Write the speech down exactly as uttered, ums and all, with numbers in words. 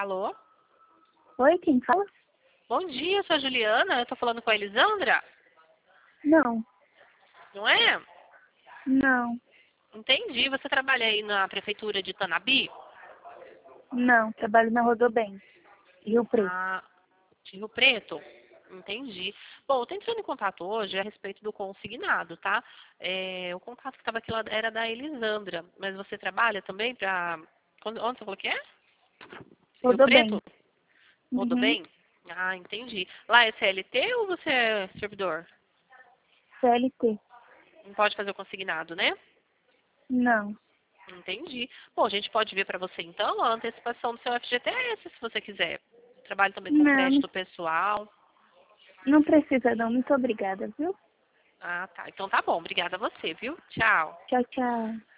Alô? Oi, quem fala? Bom dia, eu sou a Juliana. Eu tô falando com a Elisandra? Não, Não é? não, Entendi. Você trabalha aí na prefeitura de Tanabi? não. Trabalho na Rodobem, Rio Preto. Ah, de Rio Preto? Entendi. Bom, eu tô entrando em contato hoje a respeito do consignado, tá? É, o contato que estava aqui lá era da Elisandra, mas você trabalha também para... Onde você falou que é? Rio Rodobem. Preto? Tudo Uhum. bem? Ah, entendi. Lá é C L T ou você é servidor? C L T. Não pode fazer o consignado, né? Não, Entendi. Bom, a gente pode ver para você então a antecipação do seu F G T S, se você quiser. Trabalho também com não, não crédito pessoal. não precisa não. Muito obrigada, viu? Ah, tá. Então tá bom. Obrigada a você, viu? Tchau. Tchau, tchau.